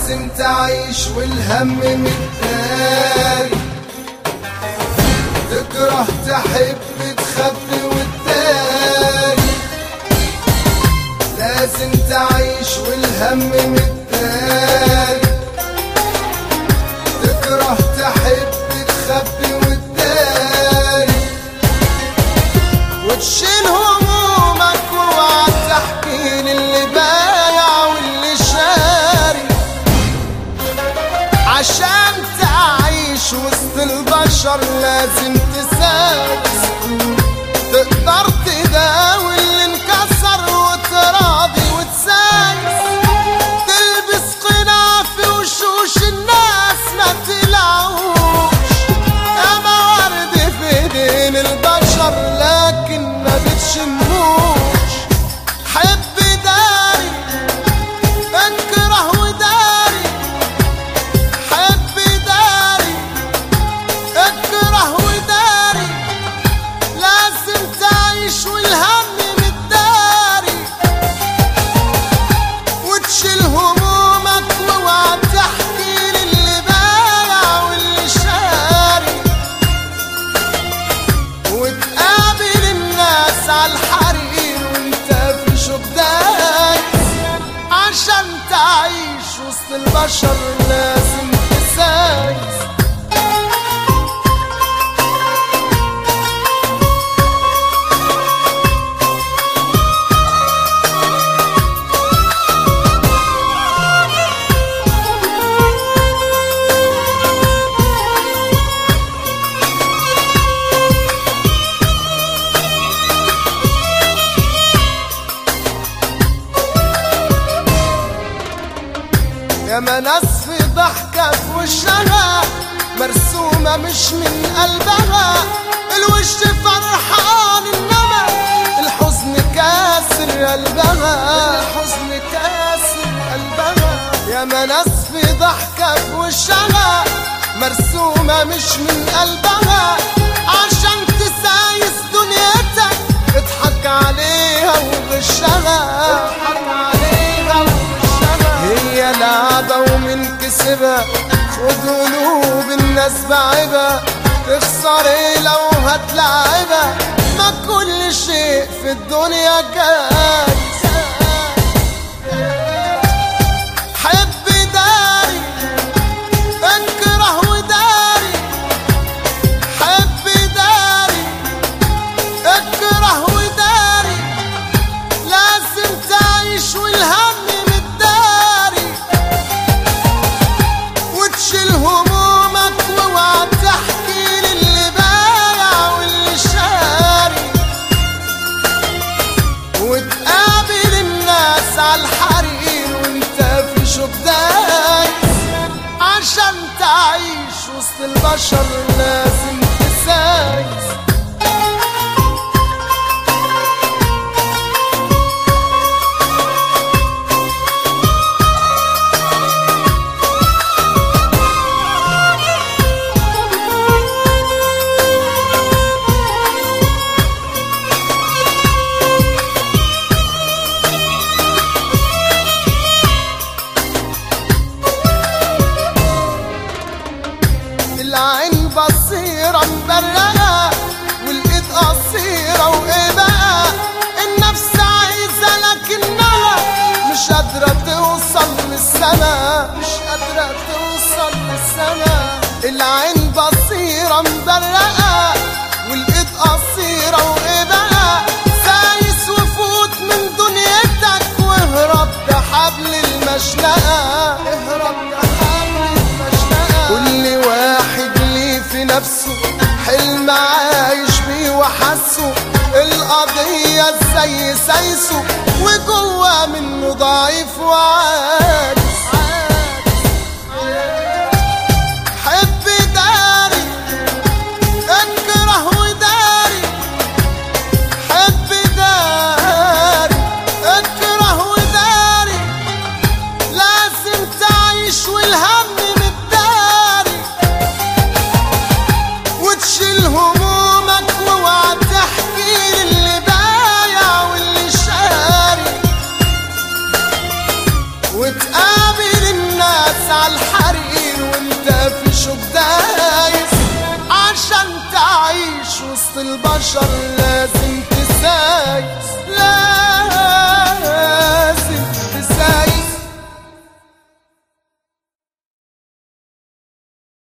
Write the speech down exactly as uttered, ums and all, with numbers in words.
لازم تعيش والهم متداري، تكره تحب تخبي وتداري، لازم تعيش والهم متداري، تكره تحب تخبي وتداري، وتشيل همومك واوعى تحكي للي بايع واللي شاري، عشان تعيش وسط البشر لازم تسايس، تقدر تداوي اللي انكسر وتراضي وتسايس، تلبس قناع في وشوش الناس ما تقلعوش، ياما ورد في ايدين البشر لكن ما بتشموش، حب داري اكره وداري، حب داري اكره وداري، لازم تعيش والهم متداري، وتشيل همومك واوعى تحكي للي بايع واللي شاري، وتقابل الناس عالحرير وانت في شوك دايس، عشان تعيش وسط البشر لازم تسايس. ياما ناس في ضحكة في وشها مرسومة مش من قلبها، الوش فرحان انما الحزن كاسر قلبها، الحزن كاسر قلبها، ياما ناس في ضحكة في وشها مرسومة مش من قلبها، عشان تسايس دنيتك اضحك عليها وغشها، اضحك عليها وغشها، هي لعبة ومن كسبها خد قلوب الناس بعبها، تخسر ايه لو هتلعبها، ما كل شيء في الدنيا جايز، حب داري اكره وداري، حب داري اكره وداري، لازم تعيش والهم متداري، وتشيل همومك واوعى تحكي للي بايع واللي شاري، وتقابل الناس عالحرير وانت في شوك دايس، عشان تعيش وسط البشر لازم تسايس. العين بصيرة مبرقة والايد قصيرة وايه بقى، النفس عايزة لكنها مش قادرة توصل للسما، مش قادرة توصل للسما، العين بصيرة مبرقة والايد قصيرة وايه بقى، سايس وفوت من دنيتك واهرب بحبل المشنقة، اهرب بحبل المشنقة، كل واحد ليه في نفسه حلم عايش بيه وحسه، القضية ازاي سايسه وجوه منه ضعيف وعاجز، حب داري اكره وداري، حب داري اكره وداري، لازم تعيش والهم متداري، وتشيل همومك واوعى تحكي للي بايع واللي شاري، وتقابل الناس دايس عالحرير وانت في شوك دايس. عشان تعيش وسط البشر لازم تسايس. لا